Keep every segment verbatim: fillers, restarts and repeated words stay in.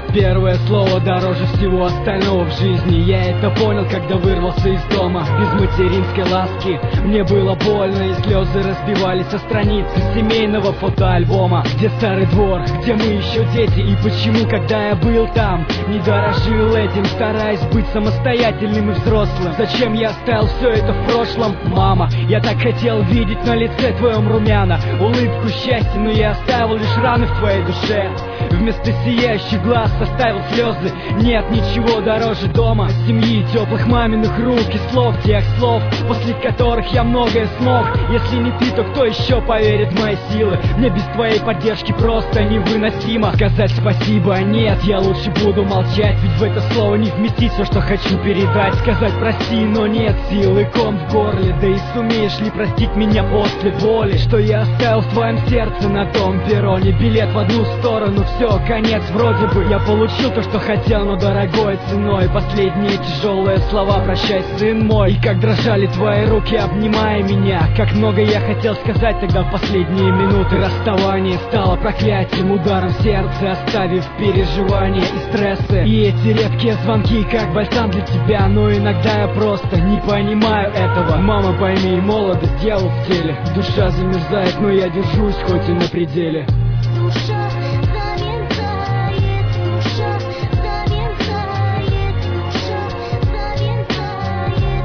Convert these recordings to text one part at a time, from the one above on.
Первое слово дороже всего остального в жизни. Я это понял, когда вырвался из дома без материнской ласки. Мне было больно, и слезы разбивались со страницы семейного фотоальбома. Где старый двор, где мы еще дети, и почему, когда я был там, не дорожил этим, стараясь быть самостоятельным и взрослым. Зачем я оставил все это в прошлом? Мама, я так хотел видеть на лице твоем румяна, улыбку счастья, но я оставил лишь раны в твоей душе. Вместо сияющих глаз оставил слезы. Нет ничего дороже дома, семьи, теплых маминых рук и слов, тех слов, после которых я многое смог. Если не ты, то кто еще поверит в мои силы? Мне без твоей поддержки просто невыносимо. Сказать спасибо, нет, я лучше буду молчать, ведь в это слово не вместить все, что хочу передать. Сказать прости, но нет сил, и ком в горле. Да и сумеешь ли простить меня после боли, что я оставил в твоем сердце на том перроне? Билет в одну сторону, все, конец вроде бы. Я получил то, что хотел, но дорогой ценой. Последние тяжелые слова: прощай, сын мой. И как дрожали твои руки, обнимая меня. Как много я хотел сказать тогда в последние минуты. Расставание стало проклятием, ударом в сердце, оставив переживания и стрессы. И эти редкие звонки, как бальзам для тебя. Но иногда я просто не понимаю этого. Мама, пойми, молодость дьявол в теле. Душа замерзает, но я держусь, хоть и на пределе. Душа замерзает, душа замерзает, душа замерзает,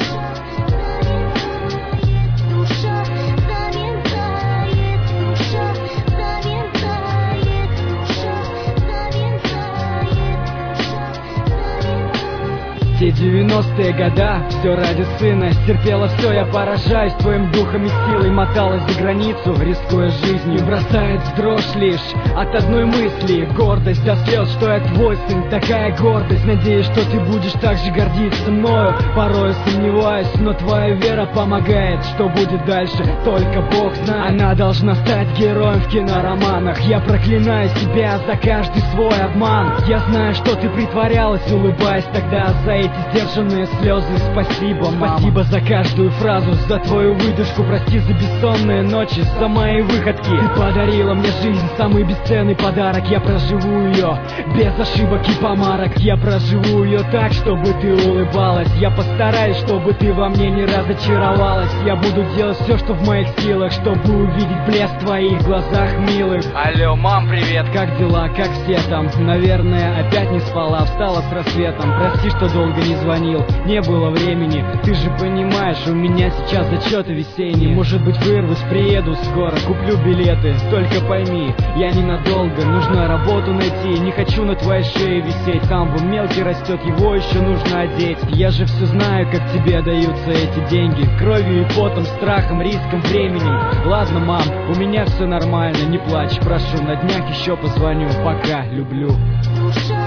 душа замерзает, душа замерзает, душа замерзает, душа замерзает, душа замерзает. Те девяностые года, все ради сына. Терпела все, я поражаюсь твоим духом и силой. Моталась за границу, рискуя жизнью. Бросает в дрожь лишь от одной мысли. Гордость до слез, что я твой сын. Такая гордость, надеюсь, что ты будешь так же гордиться мною. Порой сомневаюсь, но твоя вера помогает. Что будет дальше, только Бог знает. Она должна стать героем в кинороманах. Я проклинаю себя за каждый свой обман. Я знаю, что ты притворялась, улыбаясь тогда. За эти сдержанные слезы спасибо, мама. Спасибо за каждую фразу, за твою выдержку. Прости за бессонные ночи, за мои выходки. Ты подарила мне жизнь, самый бесценный подарок. Я проживу ее без ошибок и помарок. Я проживу ее так, чтобы ты улыбалась. Я постараюсь, чтобы ты во мне не разочаровалась. Я буду делать все, что в моих силах, чтобы увидеть блеск в твоих глазах милых. Алло, мам, привет, как дела, как все там? Наверное, опять не спала, встала с рассветом. Прости, что долго не звонил, не было времени. Ты же понимаешь, у меня сейчас зачеты весенние. Может быть, вырвусь, приеду скоро, куплю билеты. Только пойми, я ненадолго, нужно работу найти. Не хочу на твоей шее висеть. Там вон мелкий растет, его еще нужно одеть. Я же все знаю, как тебе даются эти деньги. Кровью и потом, страхом, риском, временем. Ладно, мам, у меня все нормально, не плачь, прошу. На днях еще позвоню, пока, люблю. Душа